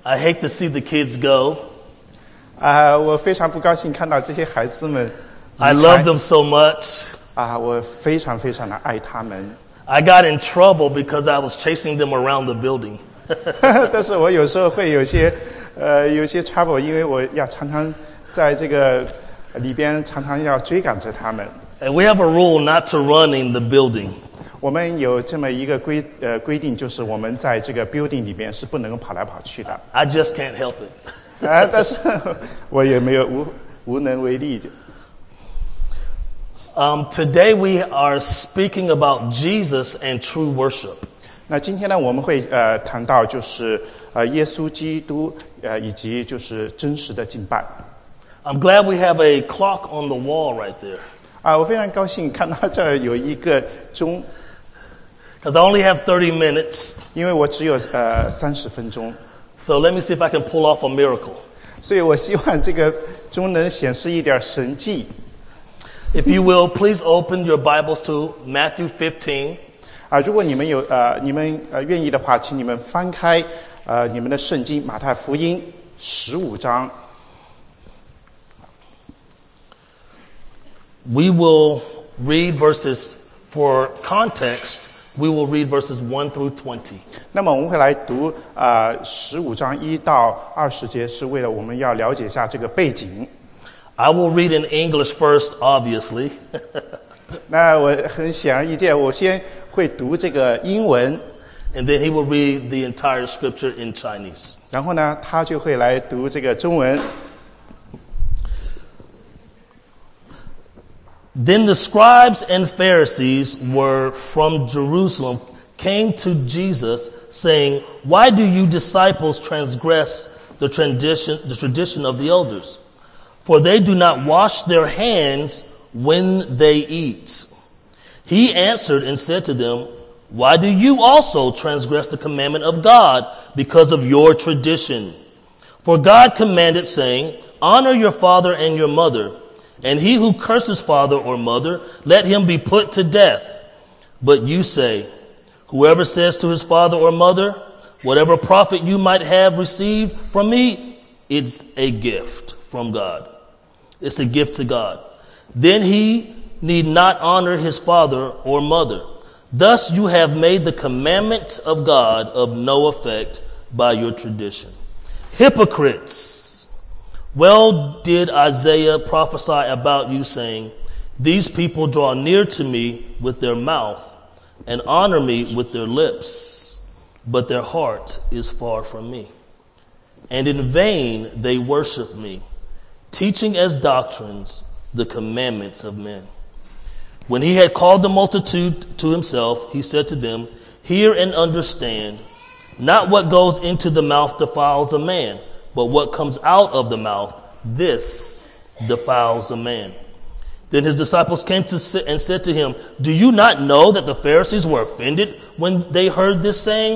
I hate to see the kids go. 我非常不高兴看到这些孩子们离开。 I love them so much. 我非常非常的爱他们。 I got in trouble because I was chasing them around the building. 但是我有时候会有些 trouble， 因为我要常常在这个里边常常要追赶着他们。 And we have a rule not to run in the building. 我们有这么一个规定，就是我们在这个 building 里边是不能够跑来跑去的。 I just can't help it. 但是我也没有无能为力。 Today we are speaking about Jesus and true worship. 那今天呢，我们会谈到就是耶稣基督以及就是真实的敬拜。 I'm glad we have a clock on the wall right there. 我非常高兴看到这儿有一个钟， Because I only have 30 minutes. 因为我只有30分钟， So let me see if I can pull off a miracle. 所以我希望这个钟能显示一点神迹。 If you will, please open your Bibles to Matthew 15. 如果你们愿意的话，请你们翻开你们的圣经马太福音15章。 We will read verses, for context, we will read verses 1 through 20. 那么我们会来读15章1到20节，是为了我们要了解一下这个背景。 I will read in English first, obviously. 那我很显而易见，我先会读这个英文， And then he will read the entire scripture in Chinese. 然后呢，他就会来读这个中文。 Then the scribes and Pharisees were from Jerusalem, came to Jesus, saying, "Why do you disciples transgress the tradition of the elders? For they do not wash their hands when they eat." He answered and said to them, "Why do you also transgress the commandment of God because of your tradition? For God commanded, saying, 'Honor your father and your mother,' and he who curses father or mother, let him be put to death. But you say, whoever says to his father or mother, 'Whatever profit you might have received from me, it's a gift from God.' It's a gift to God. Then he need not honor his father or mother. Thus you have made the commandment of God of no effect by your tradition. Hypocrites! Well did Isaiah prophesy about you, saying, 'These people draw near to me with their mouth and honor me with their lips, but their heart is far from me. And in vain they worship me, teaching as doctrines the commandments of men.' When he had called the multitude to himself, he said to them, 'Hear and understand. Not what goes into the mouth defiles a man, but what comes out of the mouth, this defiles a man.' Then his disciples came and said to him, 'Do you not know that the Pharisees were offended when they heard this saying?'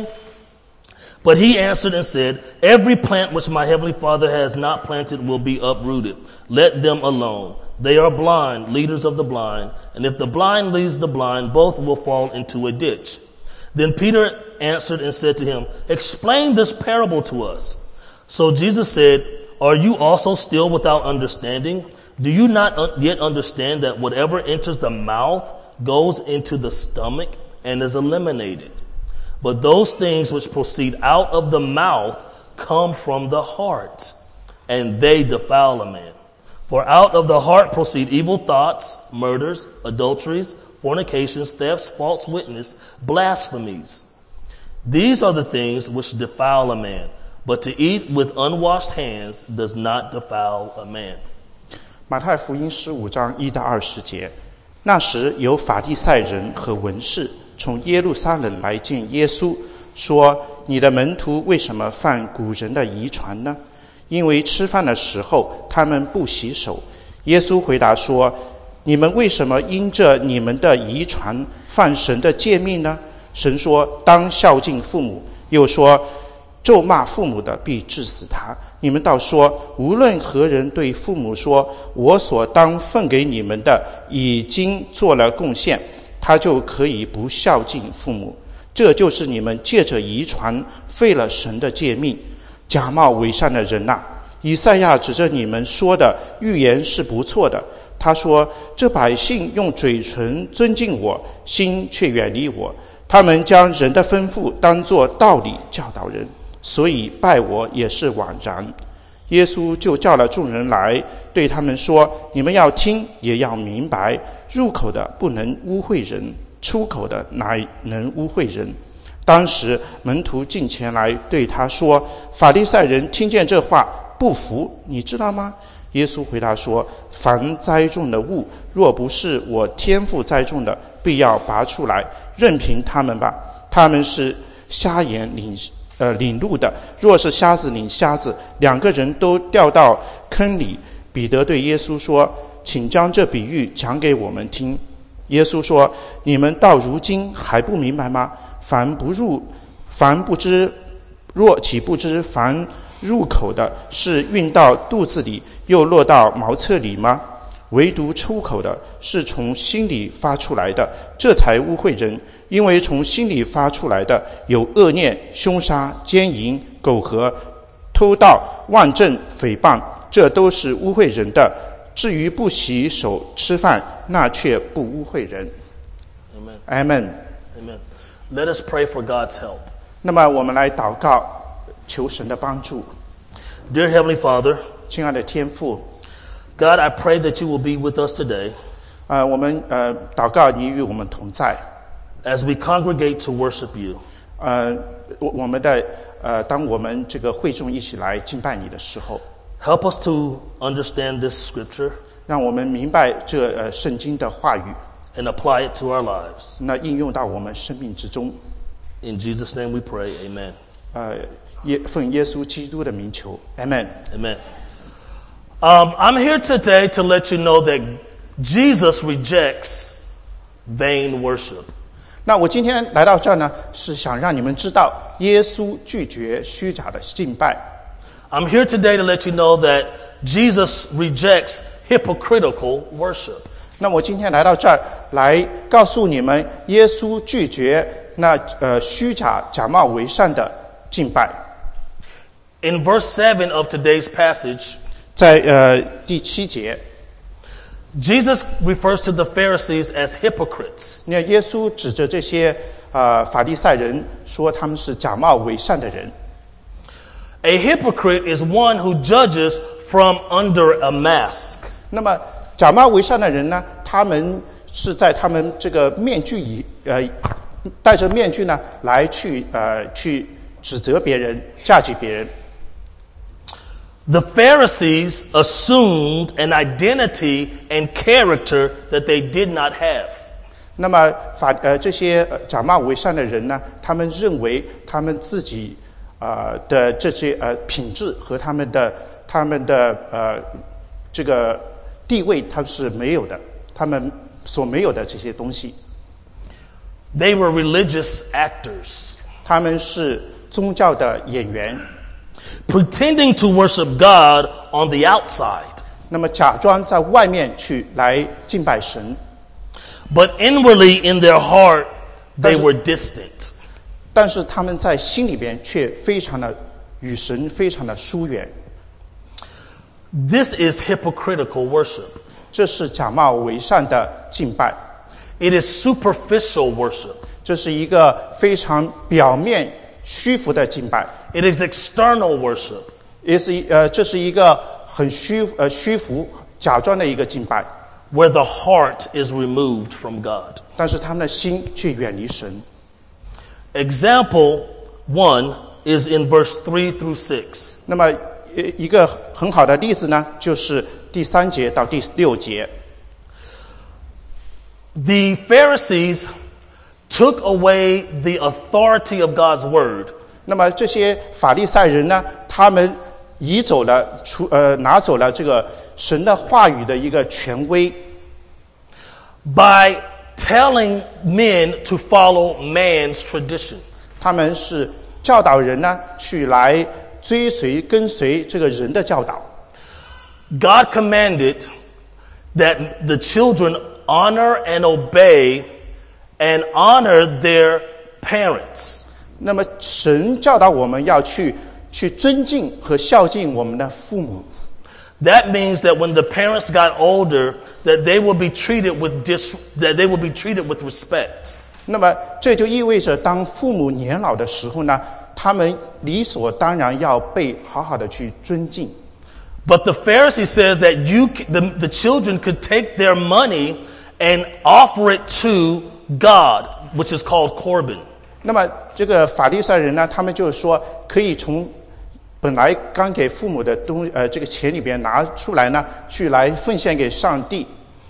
But he answered and said, 'Every plant which my heavenly Father has not planted will be uprooted. Let them alone. They are blind, leaders of the blind. And if the blind leads the blind, both will fall into a ditch.' Then Peter answered and said to him, 'Explain this parable to us.' So Jesus said, 'Are you also still without understanding? Do you not yet understand that whatever enters the mouth goes into the stomach and is eliminated? But those things which proceed out of the mouth come from the heart, and they defile a man. For out of the heart proceed evil thoughts, murders, adulteries, fornications, thefts, false witness, blasphemies. These are the things which defile a man. But to eat with unwashed hands does not defile a man." 马太福音15章1到20节，那时有法利赛人和文士从耶路撒冷来见耶稣，说：“你的门徒为什么犯古人的遗传呢？因为吃饭的时候他们不洗手。”耶稣回答说：“你们为什么因着你们的遗传犯神的诫命呢？神说当孝敬父母，又说咒骂父母的必治死他。你们倒说，无论何人对父母说，我所当分给你们的已经做了贡献，他就可以不孝敬父母。这就是你们借着遗传废了神的诫命。 假冒伪善的人呐！以赛亚指着你们说的预言是不错的。他说：这百姓用嘴唇尊敬我，心却远离我。他们将人的吩咐当作道理教导人，所以拜我也是枉然。耶稣就叫了众人来，对他们说：你们要听，也要明白，入口的不能污秽人，出口的乃能污秽人。当时门徒进前来对他说：法利赛人听见这话不服，你知道吗？耶稣回答说：凡栽种的物，若不是我天父栽种的，必要拔出来，任凭他们吧。他们是瞎眼领路的，若是瞎子领瞎子，两个人都掉到坑里。彼得对耶稣说：请将这比喻讲给我们听。耶稣说：你们到如今还不明白吗？岂不知凡入口的是运到肚子里，又落到茅厕里吗？唯独出口的是从心里发出来的，这才污秽人。因为从心里发出来的有恶念、凶杀、奸淫、苟合、偷盗、妄证、诽谤，这都是污秽人的。至于不洗手吃饭，那却不污秽人。 Amen. Amen. Let us pray for God's help. 那么我们来祷告，求神的帮助。 Dear Heavenly Father, 亲爱的天父， God, I pray that you will be with us today 我们祷告你与我们同在。 as we congregate to worship you. 当我们这个会众一起来敬拜你的时候， Help us to understand this scripture 让我们明白这圣经的话语， and apply it to our lives. 那应用到我们生命之中。 In Jesus' name we pray. Amen. 奉耶稣基督的名求 ，Amen。 Amen. I'm here today to let you know that Jesus rejects vain worship. 那我今天来到这儿呢，是想让你们知道，耶稣拒绝虚假的敬拜。 I'm here today to let you know that Jesus rejects hypocritical worship. 那我今天来到这儿，来告诉你们，耶稣拒绝那虚假、假冒伪善的敬拜。 In verse 7 of today's passage, 在第7节， Jesus refers to the Pharisees as hypocrites. 那耶稣指着这些法利赛人说他们是假冒伪善的人。 A hypocrite is one who judges from under a mask. 那么假冒伪善的人呢，他们是在他们这个面具戴着面具呢，来去指责别人、架击别人。 The Pharisees assumed an identity and character that they did not have. 那么这些假冒伪善的人呢，他们认为他们自己的这些品质和他们的这个地位，他们是没有的，他们所没有的这些东西。 They were religious actors, 他们是宗教的演员， pretending to worship God on the outside, 那么假装在外面去来敬拜神， but inwardly in their heart, they were distant. 但是他们在心里边却非常的与神非常的疏远。 This is hypocritical worship. 这是假冒伪善的敬拜， It is superficial worship. 这是一个非常表面虚浮的敬拜， It is external worship. 这是一个很虚浮、假装的一个敬拜， where the heart is removed from God. 但是他们的心却远离神。 Example 1 is in verse 3 through 6. 那么一个很好的例子呢，就是第3节到第6节。 The Pharisees took away the authority of God's word 那么这些法利赛人呢，他们拿走了这个神的话语的一个权威， by telling men to follow man's tradition. 他们是教导人呢去来跟随这个人的教导。 God commanded that the children honor and obey and honor their parents. 那么神教导我们要去去尊敬和孝敬我们的父母。 That means that when the parents got older, that they will be treated with respect. 那么这就意味着，当父母年老的时候呢，他们理所当然要被好好的去尊敬。 But the Pharisee says that the children could take their money and offer it to God, which is called Corban. 那么这个法利赛人呢，他们就是说，可以从本来刚给父母的这个钱里边拿出来呢，去来奉献给上帝。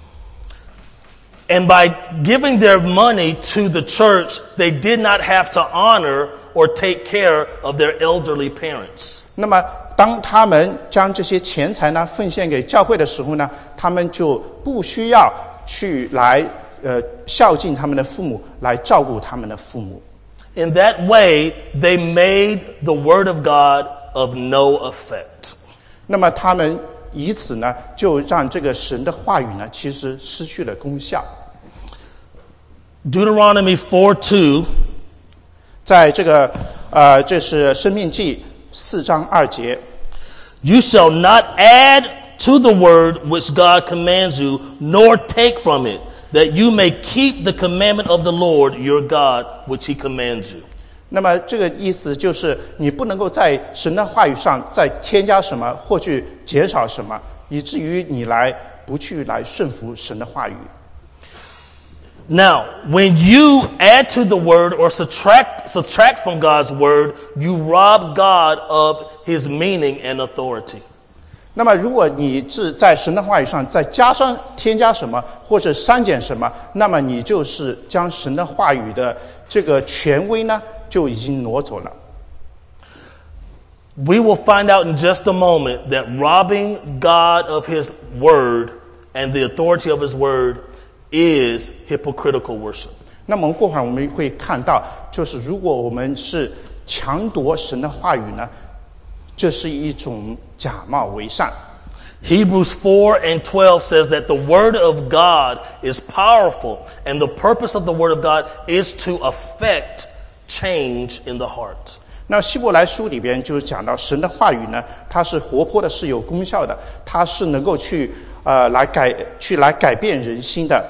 And by giving their money to the church, they did not have to honor or take care of their elderly parents. 那么当他们将这些钱财呢奉献给教会的时候呢，他们就不需要去来孝敬他们的父母，来照顾他们的父母。 In that way, they made the word of God of no effect. 那么他们以此呢，就让这个神的话语呢，其实失去了功效。 Deuteronomy 4:2, 在这个这是申命记4章2节。 You shall not add to the word which God commands you, nor take from it, that you may keep the commandment of the Lord your God, which he commands you. 那么这个意思就是，你不能够在神的话语上再添加什么，或去减少什么，以至于你不去顺服神的话语。 Now, when you add to the word or subtract from God's word, you rob God of his meaning and authority. 那么如果你是在神的话语上再添加什么，或者删减什么，那么你就是将神的话语的这个权威呢，就已经挪走了。 We will find out in just a moment that robbing God of his word and the authority of his word is hypocritical worship. 那么过会儿我们会看到，就是如果我们是强夺神的话语呢，这是一种假冒为善。 Hebrews 4:12 says that the word of God is powerful, and the purpose of the word of God is to affect change in the heart. 那希伯来书里边就讲到，神的话语呢，它是活泼的，是有功效的，它是能够去来改变人心的。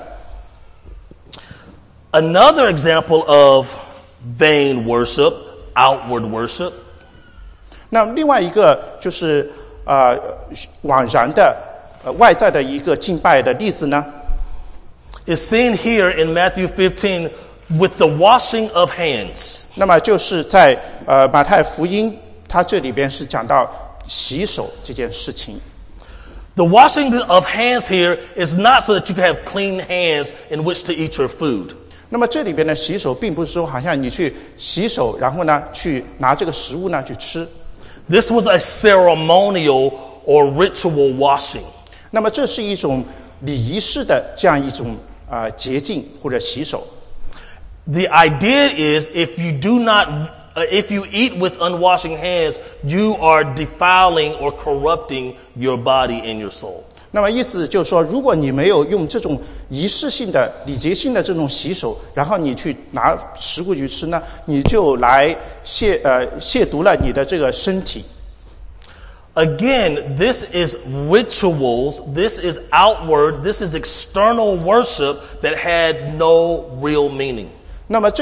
Another example of vain worship, outward worship, 那另外一个就是枉然的外在的一个敬拜的例子呢， is seen here in Matthew 15 with the washing of hands. 那么就是在马太福音，它这里边是讲到洗手这件事情。 The washing of hands here is not so that you can have clean hands in which to eat your food. 那么这里边的洗手，并不是说好像你去洗手，然后呢去拿这个食物呢去吃。 This was a ceremonial or ritual washing. 那么这是一种礼仪式的这样一种洁净或者洗手。 The idea is if you eat with unwashing hands, you are defiling or corrupting your body and your soul. 那么意思就是说，如果你没有用这种仪式性的、礼节性的这种洗手，然后你去拿食物去吃呢，你就来亵渎了你的这个身体。 Again, this is rituals, this is outward, this is external worship that had no real meaning. 那么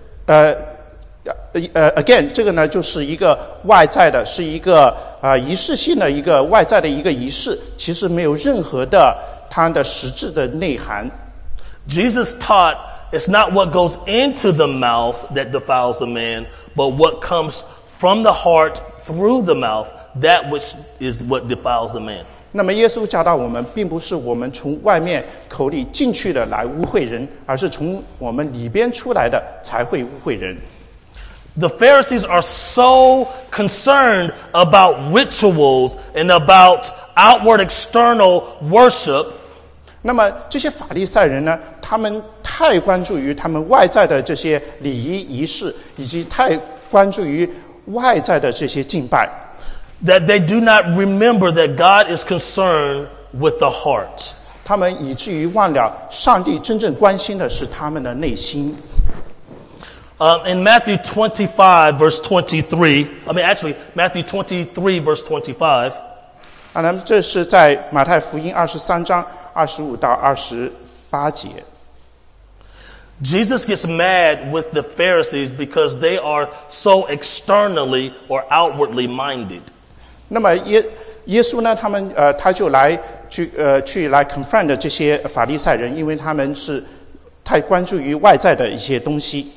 again 这个呢，就是一个外在的，是一个仪式性的一个外在的一个仪式，其实没有任何的它的实质的内涵。 Jesus taught it's not what goes into the mouth that defiles a man, but what comes from the heart through the mouth, that which is what defiles a man. 那么耶稣教导我们，并不是我们从外面口里进去的来污秽人，而是从我们里边出来的才会污秽人。 The Pharisees are so concerned about rituals and about outward external worship. 那么这些法利赛人呢，他们太关注于他们外在的这些礼仪仪式，以及太关注于外在的这些敬拜。 That they do not remember that God is concerned with the heart. 他们以至于忘了上帝真正关心的是他们的内心。 In Matthew 25, verse 23, Matthew 23, verse 25, 那么这是在马太福音23章25到28节。 Jesus gets mad with the Pharisees because they are so externally or outwardly minded. 那么耶稣呢，他就来confront 这些法利赛人，因为他们是太关注于外在的一些东西。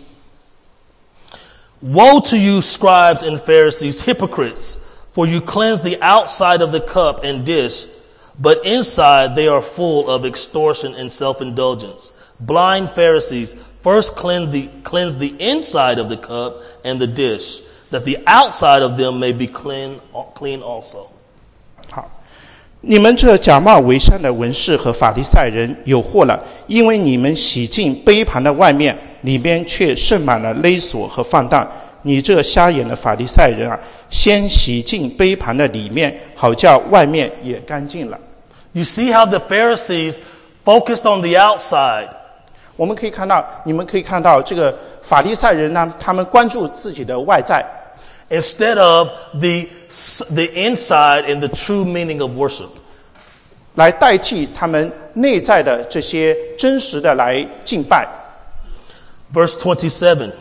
Woe to you, scribes and Pharisees, hypocrites, for you cleanse the outside of the cup and dish, but inside they are full of extortion and self-indulgence. Blind Pharisees, first cleanse the inside of the cup and the dish, that the outside of them may be clean also. 好，你们这假冒为善的文士和法利赛人有祸了，因为你们洗净杯盘的外面，里边却盛满了勒索和放荡。你这瞎眼的法利赛人啊，先洗净杯盘的里面，好叫外面也干净了。 You see how the Pharisees focused on the outside. 你们可以看到这个法利赛人呢，他们关注自己的外在 instead of the inside and the true meaning of worship. 来代替他们内在的这些真实的来敬拜。 Verse 27.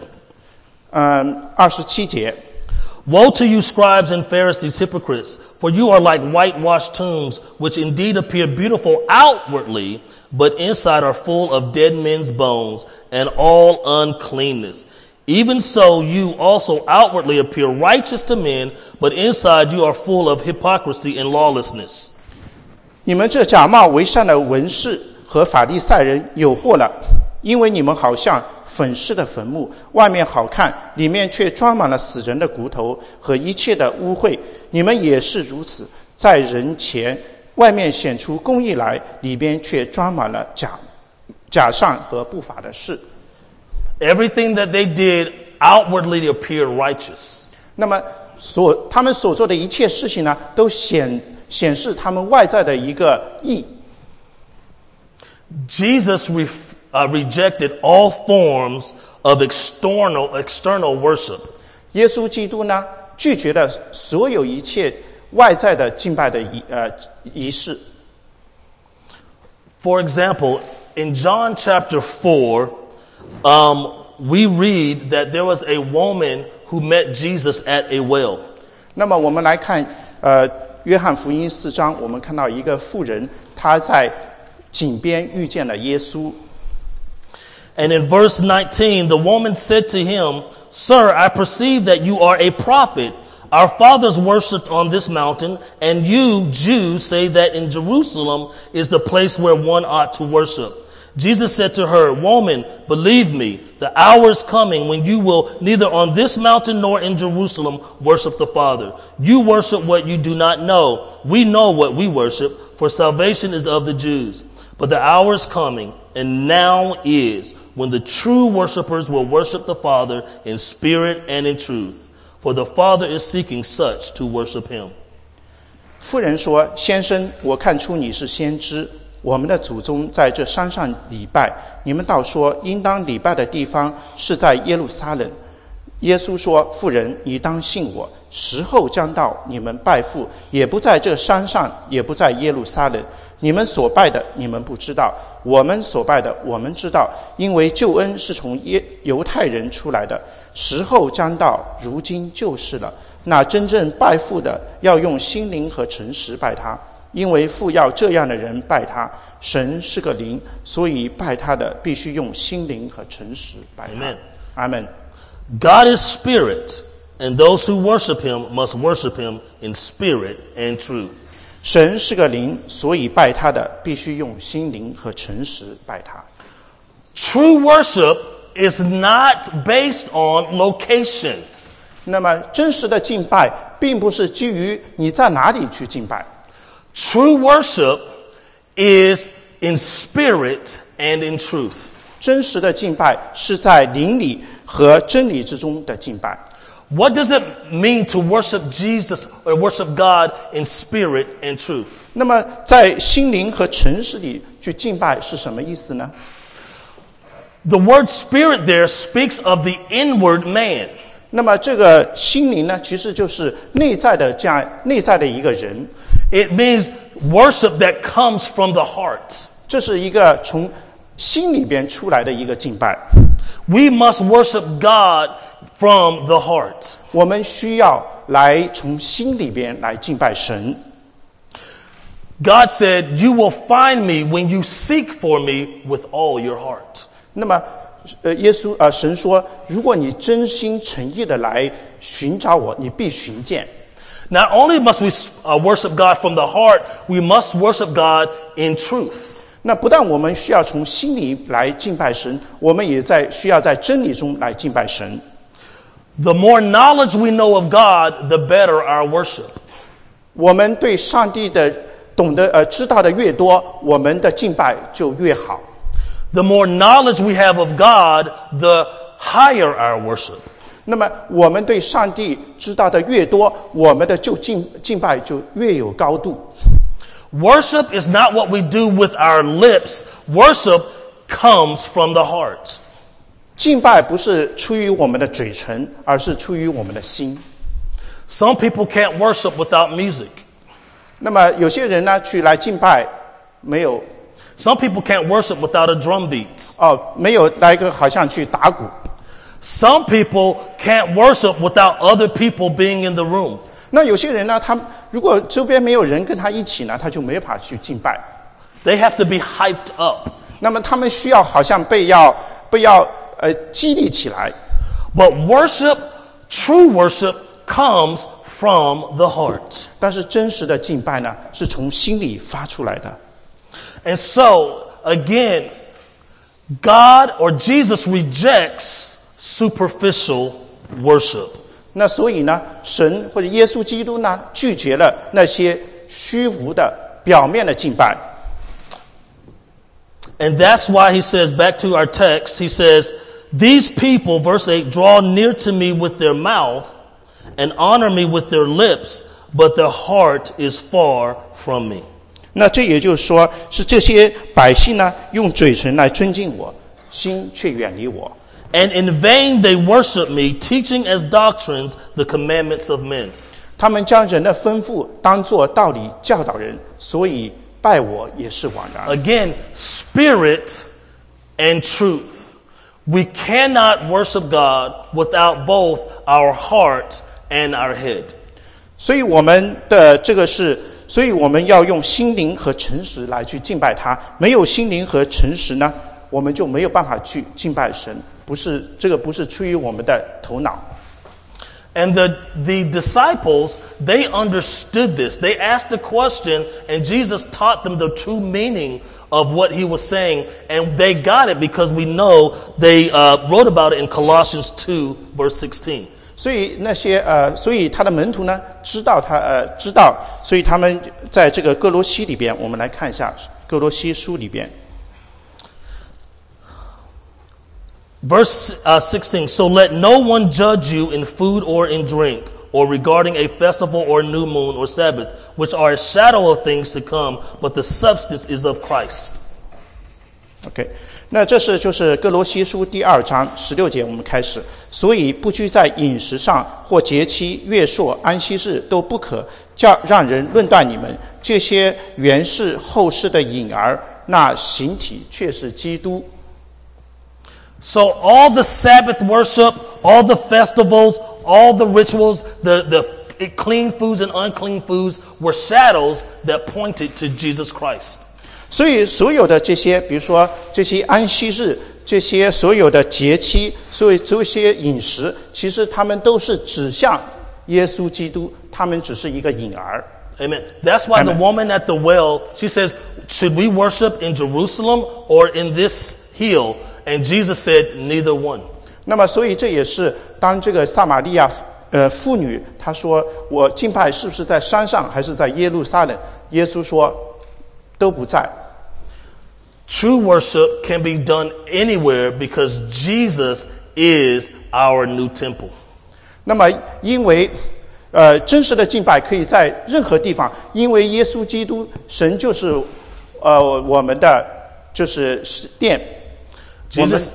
27节。 Woe to you, scribes and Pharisees, hypocrites, for you are like whitewashed tombs, which indeed appear beautiful outwardly, but inside are full of dead men's bones and all uncleanness. Even so, you also outwardly appear righteous to men, but inside you are full of hypocrisy and lawlessness. 你们这假冒为善的文士和法利赛人有祸了，因为你们好像粉饰的坟墓，外面好看，里面却装满了死人的骨头和一切的污秽。你们也是如此，在人前外面显出公义来，里边却装满了假善和不法的事。 Everything that they did outwardly appeared righteous. 那么他们所做的一切事情呢，都显示他们外在的一个义。 Jesus rejected all forms of external worship. 耶稣基督呢，拒绝了所有一切外在的敬拜的仪式。 For example, in John chapter 4, we read that there was a woman who met Jesus at a well. 那么我们来看约翰福音4章，我们看到一个妇人，她在井边遇见了耶稣。 And in verse 19, the woman said to him, Sir, I perceive that you are a prophet. Our fathers worshipped on this mountain, and you, Jews, say that in Jerusalem is the place where one ought to worship. Jesus said to her, Woman, believe me, the hour is coming when you will neither on this mountain nor in Jerusalem worship the Father. You worship what you do not know. We know what we worship, for salvation is of the Jews. But the hour is coming, and now is, when the true worshipers will worship the Father in spirit and in truth. For the Father is seeking such to worship him. 妇人说：“先生，我看出你是先知。我们的祖宗在这山上礼拜，你们倒说应当礼拜的地方是在耶路撒冷。”耶稣说：“妇人，你当信我，时候将到，你们拜父也不在这山上，也不在耶路撒冷。你们所拜的，你们不知道；我们所拜的，我们知道，因为救恩是从犹太人出来的。时候将到，如今就是了。那真正拜父的，要用心灵和诚实拜他，因为父要这样的人拜他。神是个灵，所以拜他的必须用心灵和诚实拜他。阿们。 God is spirit, and those who worship him must worship him in spirit and truth. 神是个灵，所以拜他的必须用心灵和诚实拜他。 True worship is not based on location. 那么真实的敬拜并不是基于你在哪里去敬拜。 True worship is in spirit and in truth. 真实的敬拜是在灵里和真理之中的敬拜。 What does it mean to worship Jesus or worship God in spirit and truth? 那么在心灵和诚实里去敬拜是什么意思呢？ The word spirit there speaks of the inward man. 那么这个心灵呢，其实就是内在的一个人。 It means worship that comes from the heart. 这是一个从心里边出来的一个敬拜。 We must worship God from the heart. 我们需要来从心里边来敬拜神。 God said, "You will find me when you seek for me with all your heart." 那么，神说，如果你真心诚意的来寻找我，你必寻见。 Not only must we worship God from the heart, we must worship God in truth. 那不但我们需要从心里来敬拜神，我们也需要在真理中来敬拜神。 The more knowledge we know of God, the better our worship. 我们对上帝的知道的越多，我们的敬拜就越好。 The more knowledge we have of God, the higher our worship. 那么我们对上帝知道的越多，我们的敬拜就越有高度。 Worship is not what we do with our lips. Worship comes from the heart. 敬拜不是出于我们的嘴唇，而是出于我们的心。 Some people can't worship without music. 那么有些人呢，来敬拜没有 Some people can't worship without a drum beat. 没有来个好像去打鼓。 Some people can't worship without other people being in the room. 那有些人呢，他如果周边没有人跟他一起呢，他就没法去敬拜。 They have to be hyped up. 那么他们需要好像被激励起来。 But worship, true worship, comes from the heart. 但是真实的敬拜呢，是从心里发出来的。 And so, again, God or Jesus rejects superficial worship. 那所以呢，神或者耶稣基督呢，拒绝了那些虚无的表面的敬拜。 And that's why he says, back to our text, he says, "These people," verse 8, "draw near to me with their mouth and honor me with their lips, but their heart is far from me." 那这也就是说，是这些百姓呢，用嘴唇来尊敬我，心却远离我。 And in vain they worship me, teaching as doctrines the commandments of men. 他们将人的吩咐当作道理教导人，所以拜我也是枉然。 Again, spirit and truth. We cannot worship God without both our heart and our head. 所以我们的这个所以我们要用心灵和诚实来去敬拜他。没有心灵和诚实呢，我们就没有办法去敬拜神。这个不是出于我们的头脑。 And the disciples, they understood this. They asked the question, and Jesus taught them the true meaning of what he was saying. And they got it because we know they wrote about it in Colossians 2, verse 16. 所以所以他的门徒呢，知道，所以他们在这个哥罗西里边，我们来看一下哥罗西书里边。 Verse 16, "So let no one judge you in food or in drink, or regarding a festival or new moon or Sabbath, which are a shadow of things to come, but the substance is of Christ." OK， 那就是哥罗西书第2章16节，我们开始。所以不拘在饮食上或节期、月朔、安息日，都不可让人论断你们。这些原是后世的影儿，那形体却是基督。 So all the Sabbath worship, all the festivals, all the rituals, the clean foods and unclean foods were shadows that pointed to Jesus Christ. 所以所有的这些，比如说这些安息日，这些所有的节期，所以这些饮食，其实他们都是指向耶稣基督，他们只是一个影儿。 Amen. That's why the woman at the well, she says, "Should we worship in Jerusalem or in this hill?" And Jesus said, "Neither one." 那么，所以这也是当这个撒玛利亚妇女她说：“我敬拜是不是在山上，还是在耶路撒冷？”耶稣说：“都不在。” True worship can be done anywhere because Jesus is our new temple. 那么，因为真实的敬拜可以在任何地方，因为耶稣基督，神就是我们的就是殿。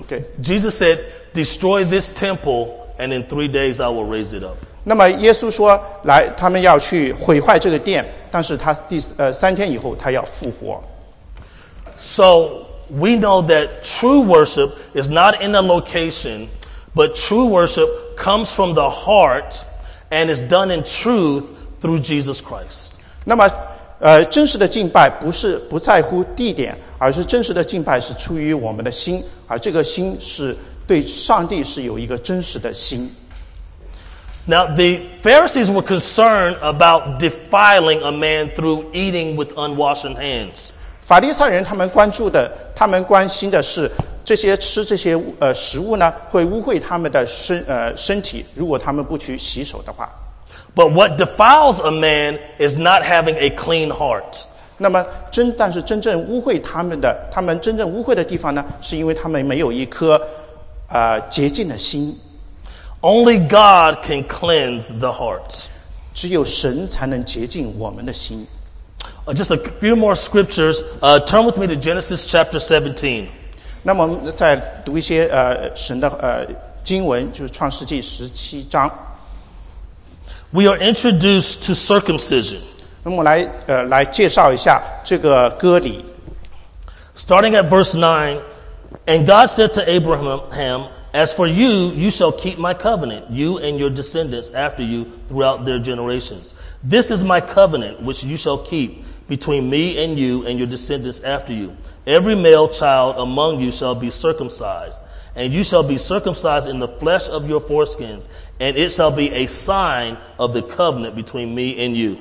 对。 Jesus said, destroy this temple, and in 3 days I will raise it up. 那么耶稣说，他们要去毁坏这个殿，但是他3天以后他要复活。 So we know that true worship is not in a location, but true worship comes from the heart and is done in truth through Jesus Christ. 那么真实的敬拜不在乎地点，而是真实的敬拜是出于我们的心，而这个心是对上帝是有一个真实的心。 Now, the Pharisees were concerned about defiling a man through eating with unwashed hands. 法利赛人他们关心的是吃这些食物呢，会污秽他们的身体，如果他们不去洗手的话。 But what defiles a man is not having a clean heart. 那么但是真正污秽他们真正污秽的地方呢，是因为他们没有一颗洁净的心。 Only God can cleanse the heart. 只有神才能洁净我们的心。 Just a few more scriptures. Turn with me to Genesis chapter 17. 那么我们再读一些神的经文，就是创世纪17章。 We are introduced to circumcision. 那么我来介绍一下这个割礼。 Starting at verse 9, and God said to Abraham, as for you, you shall keep my covenant, you and your descendants after you throughout their generations. This is my covenant which you shall keep between me and you and your descendants after you. Every male child among you shall be circumcised, and you shall be circumcised in the flesh of your foreskins, and it shall be a sign of the covenant between me and you.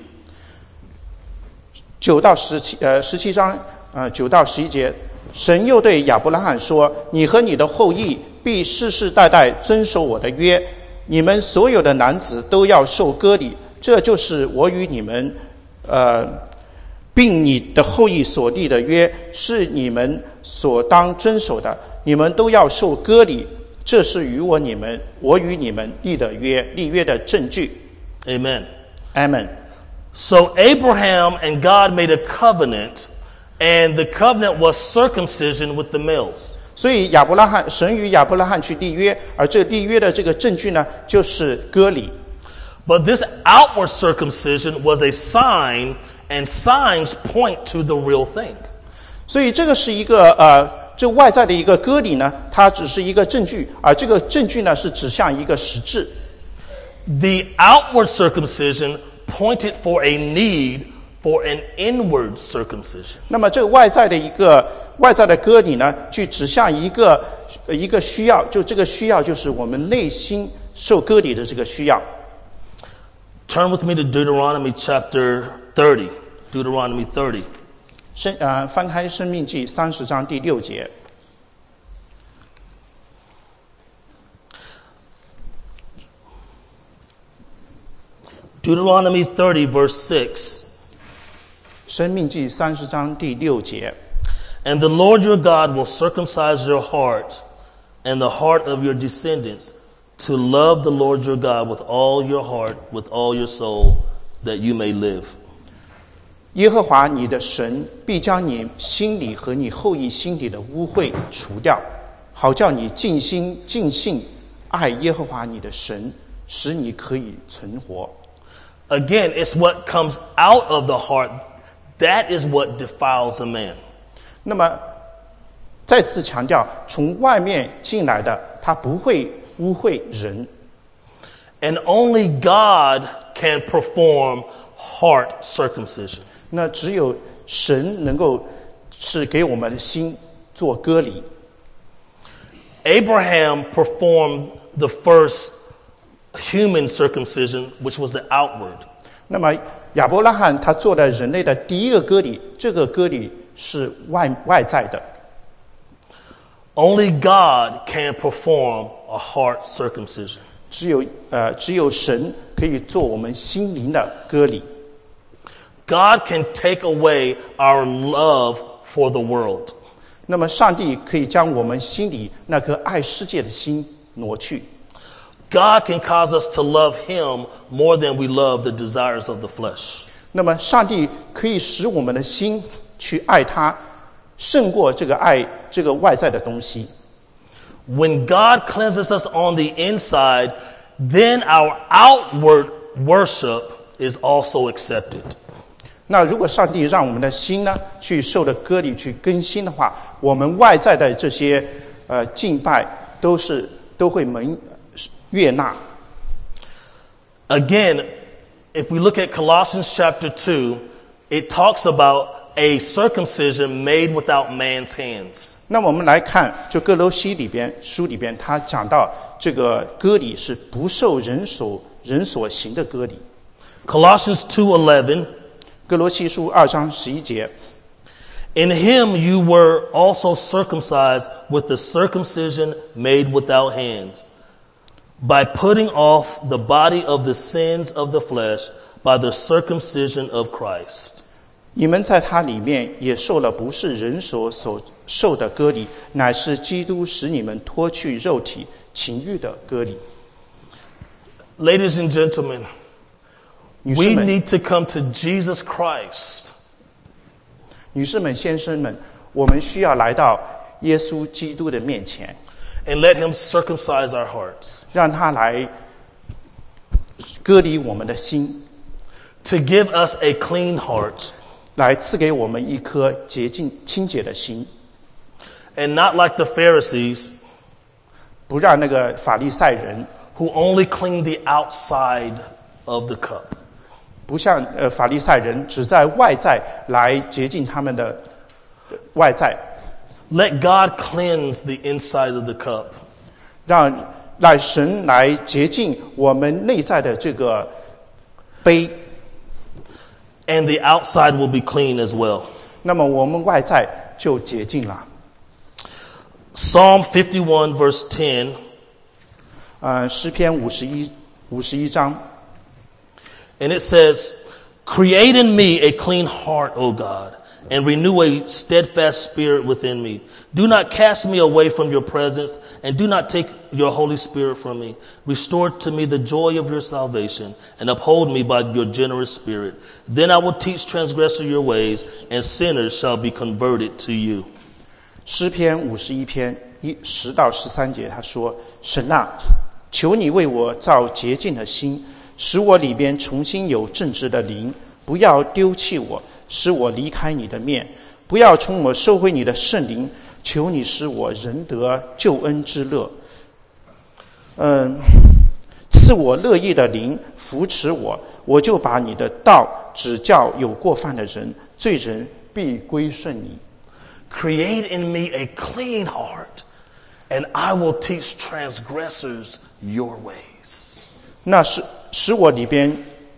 9到17章9到11节，神又对亚伯拉罕说：“你和你的后裔必世世代代遵守我的约，你们所有的男子都要受割礼，这就是我与你们并你的后裔所立的约，是你们所当遵守的。你们都要受割礼，这是我与你们立的约，立约的证据。” Amen. Amen. So Abraham and God made a covenant, and the covenant was circumcision with the males. 所以神与亚伯拉罕去立约，而这立约的这个证据呢，就是割礼。 But this outward circumcision was a sign, and signs point to the real thing. 所以这个是一个这外在的一个割礼呢，它只是一个证据，而这个证据呢是指向一个实质。 The outward circumcision pointed for a need for an inward circumcision. 那么这个外在的割礼呢，去指向一个需要，就这个需要就是我们内心受割礼的这个需要。 Turn with me to Deuteronomy chapter 30. Deuteronomy 30. 翻开申命记30章第6节。 Deuteronomy 30 verse 6. 申命记30章第6节。 And the Lord your God will circumcise your heart and the heart of your descendants to love the Lord your God with all your heart, with all your soul, that you may live. 耶和华你的神必将你心里和你后裔心里的污秽除掉，好叫你尽心尽性爱耶和华你的神，使你可以存活。 Again, it's what comes out of the heart. That is what defiles a man. 那么再次强调，从外面进来的，它不会污秽人。 And only God can perform heart circumcision. 那只有神能够是给我们的心做割礼。 Abraham performed the first human circumcision, which was the outward. 那么亚伯拉罕他做的人类的第一个割礼，这个割礼是外在的。 Only God can perform a heart circumcision. 只有神可以做我们心灵的割礼。 God can take away our love for the world. 那么上帝可以将我们心里那颗爱世界的心挪去。 God can cause us to love Him more than we love the desires of the flesh. 那么上帝可以使我们的心去爱他，胜过这个爱这个外在的东西。 When God cleanses us on the inside, then our outward worship is also accepted. 那如果上帝让我们的心呢去受的割礼去更新的话，我们外在的这些敬拜都会悦纳。 Again, if we look at Colossians chapter 2, it talks about a circumcision made without man's hands. 那么我们来看，就哥罗西书里边，他讲到这个割礼是不受人所行的割礼。 Colossians 2:11. 哥罗西书2章11节。 In him you were also circumcised with the circumcision made without hands, by putting off the body of the sins of the flesh by the circumcision of Christ. 你们在他里面也受了不是人所受的割礼，乃是基督使你们脱去肉体情欲的割礼。 Ladies and gentlemen, 女 we 士们、 need to come to Jesus Christ. 女士们、先生们，我们需要来到耶稣基督的面前， And let him circumcise our hearts, 让他来割礼我们的心， to give us a clean heart, 来赐给我们一颗清洁的心， and not like the Pharisees 不让那个法利赛人 who only clean the outside of the cup. 不像法利赛人只在外在来洁净他们的外在， Let God cleanse the inside of the cup. 让神来洁净我们内在的这个杯， And the outside will be clean as well. 那么我们外在就洁净了。 Psalm 51 verse 10. 诗篇51章。 And it says, Create in me a clean heart, O God, and renew a steadfast spirit within me. Do not cast me away from your presence, and do not take your Holy Spirit from me. Restore to me the joy of your salvation, and uphold me by your generous spirit. Then I will teach transgressor your ways, and sinners shall be converted to you. 诗篇51篇10到13节，他说：神啊，求你为我造洁净的心，使我里边重新有正直的灵，不要丢弃我，使我离开你的面，不要从我收回你的圣灵，求你使我仍得救恩之乐。赐我乐意的灵扶持我，我就把你的道指教有过犯的人，罪人必归顺你。 Create in me a clean heart, and I will teach transgressors your ways. 那使我里边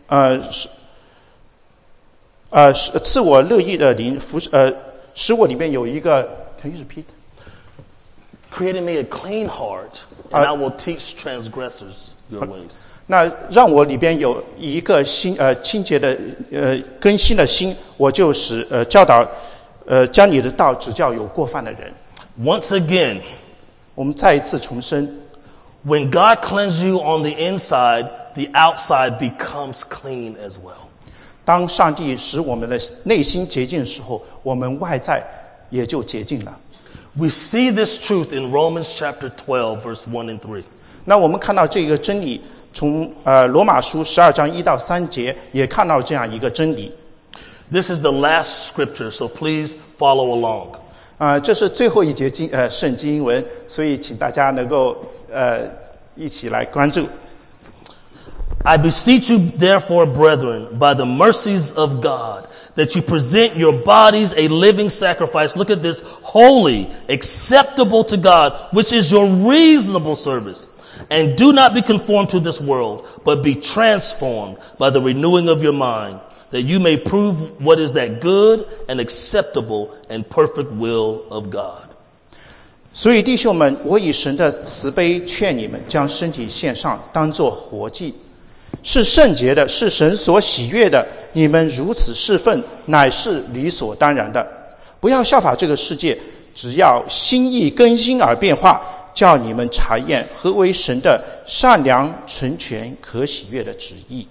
赐我乐意的灵使我里边有一个 Can you repeat? Create in me a clean heart, and I will teach transgressors your ways. 那让我里边有一个清洁的更新的心，我就教导将你的道指教有过犯的人。 Once again, 我们再一次重申， when God cleanses you on the inside, the outside becomes clean as well. 当上帝使我们的内心洁净的时候，我们外在也就洁净了。 We see this truth in Romans chapter 12, verse 1 and 3. 那我们看到这个真理，从罗马书12章1到3节也看到这样一个真理。 This is the last scripture, so please follow along. 这是最后一节圣经英文，所以请大家能够一起来关注。 I beseech you, therefore, brethren, by the mercies of God, that you present your bodies a living sacrifice. Look at this, holy, acceptable to God, which is your reasonable service. And do not be conformed to this world, but be transformed by the renewing of your mind, that you may prove what is that good and acceptable and perfect will of God. 所以弟兄们，我以神的慈悲劝你们，将身体献上，当作活祭，是圣洁的，是神所喜悦的。你们如此侍奉，乃是理所当然的。不要效法这个世界，只要心意更新而变化，叫你们查验何为神的善良、纯全、可喜悦的旨意。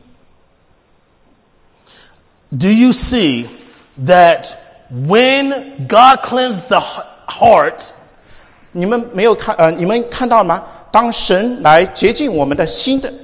Do you see that when God cleansed the heart, 你们看到吗？当神来洁净我们的心的，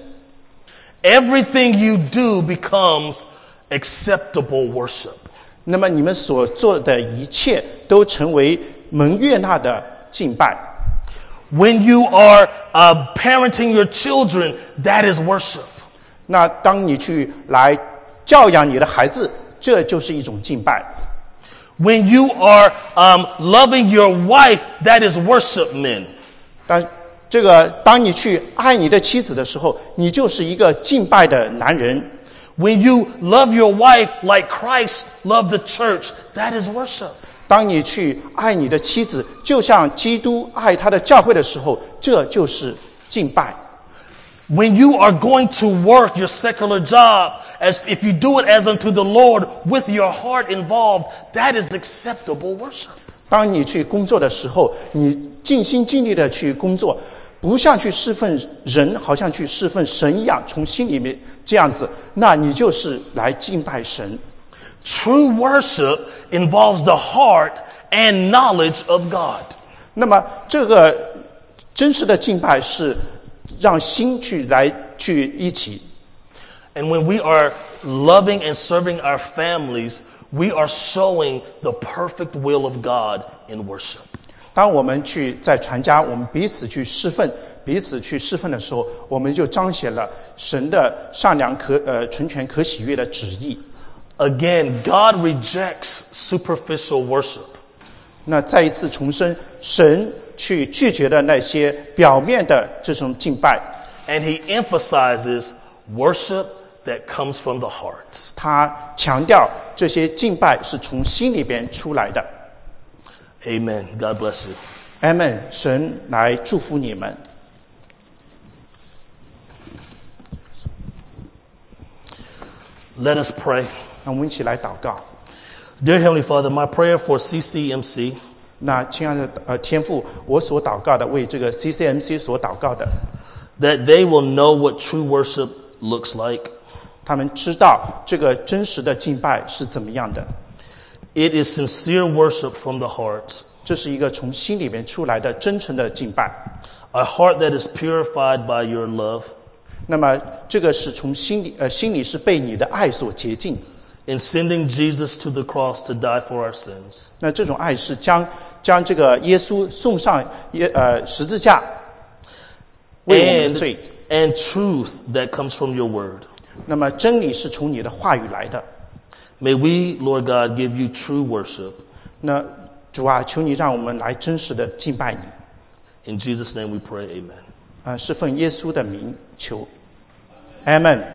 everything you do becomes acceptable worship. 那么你们所做的一切都成为蒙悦纳的敬拜。 When you are parenting your children, that is worship. 那当你去来教养你的孩子，这就是一种敬拜。 When you are loving your wife, that is worship, men. 当你去爱你的妻子的时候，你就是一个敬拜的男人。 When you love your wife like Christ loved the church, that is worship. 当你去爱你的妻子，就像基督爱他的教会的时候，这就是敬拜。 When you are going to work your secular job, as if you do it as unto the Lord with your heart involved, that is acceptable worship. 当你去工作的时候，你尽心尽力的去工作，不像去侍奉人，好像去侍奉神一样，从心里面这样子，那你就是来敬拜神。 True worship involves the heart and knowledge of God. 那么这个真实的敬拜是让心去一起。 And when we are loving and serving our families, we are showing the perfect will of God in worship. 当我们在传家，我们彼此去侍奉的时候，我们就彰显了神的善良纯全可喜悦的旨意。 Again, God rejects superficial worship. 那再一次重申，神去拒绝了那些表面的这种敬拜。 And he emphasizes worship that comes from the heart. 他强调这些敬拜是从心里边出来的。 Amen. God bless you. Amen. 神来祝福你们。 Let us pray. 那我们一起来祷告。 Dear Heavenly Father, my prayer for CCMC 那亲爱的天父，我所祷告的，为这个 CCMC 所祷告的， that they will know what true worship looks like. 他们知道这个真实的敬拜是怎么样的。 It is sincere worship from the heart, 这是一个从心里面出来的真诚的敬拜。 a heart that is purified by your love. 那么这个是从心里是被你的爱所洁净。 In sending Jesus to the cross to die for our sins. 那这种爱是将这个耶稣送上十字架，为我们的罪。 And truth that comes from your word. 那么真理是从你的话语来的。 May we, Lord God, give you true worship. 那主啊，求你让我们来真实的敬拜你。 In Jesus' name we pray, amen. 是奉耶稣的名求，阿们。